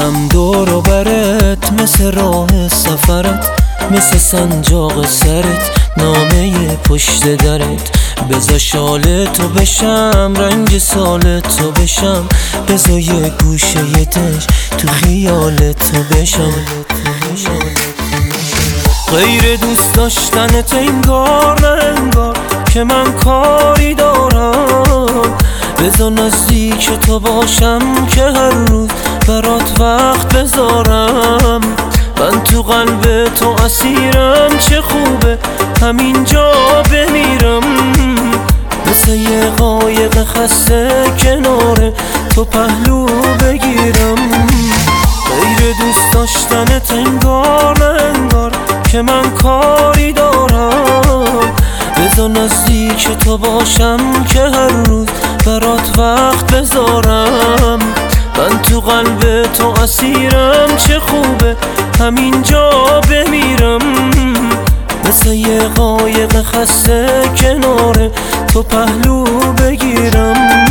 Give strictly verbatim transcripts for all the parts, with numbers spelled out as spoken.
میگردم دور و برت، مثل راه سفرت، مثل سنجاق سرت، نامه پشت درت. بذار شال تو بشم، رنگ سال تو بشم، بذار یه گوشه یه دش تو خیال تو بشم. غیر دوست داشتنت انگار نه انگار که من کاری دارم. بذار نزدیک تو باشم که هر روز برات وقت بذارم. من تو قلب تو اسیرم، چه خوبه همینجا بمیرم. مثل یه قایق خسته کنار تو پهلو بگیرم. غیر دوست داشتنت انگار نه انگار که من کاری دارم. بذار نزدیک تو باشم که هر روز برات وقت بذارم. من تو قلب تو اسیرم، چه خوبه همینجا بمیرم. مثل یه قایق خسته کنار تو پهلو بگیرم.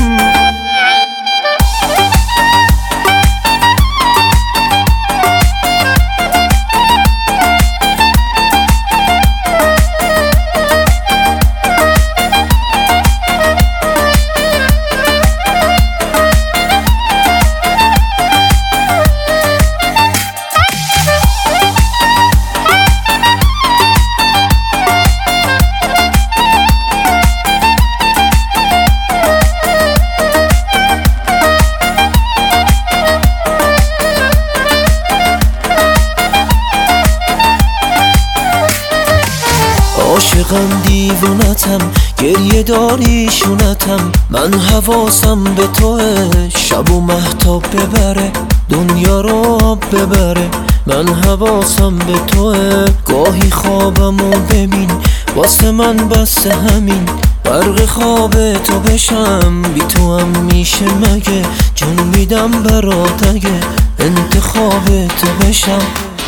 عاشقم دیوونتم، گریه داری شونتم. من حواسم به توه، شب و مهتاب ببره، دنیا رو آب ببره. من حواسم به توه، گاهی خوابمو ببین، واسه من بس همین. برق خواب تو بشم، بی تو هم میشه مگه؟ جون میدم برات اگه انتخاب تو بشم.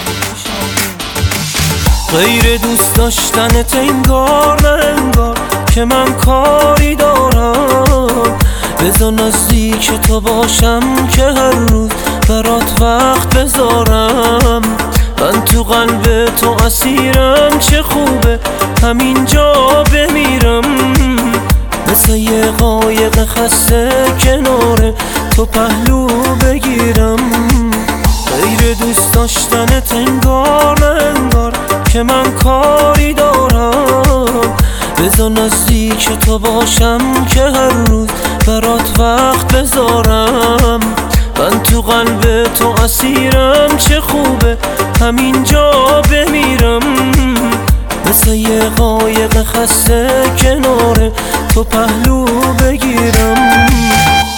غیر دوست داشتنت انگار نه انگار که من کاری دارم. بذار نزدیک تو باشم که هر روز برات وقت بذارم. من تو قلب تو اسیرم، چه خوبه همینجا بمیرم. مثل یه قایق خسته کنار تو پهلو بگیرم. غیر دوست داشتنت انگار نه انگار که من کاری دارم. بذار نزدیک تو باشم که هر روز برات وقت بذارم. من تو قلب تو اسیرم، چه خوبه همینجا بمیرم. مثل یه قایق خسته کنار تو پهلو بگیرم.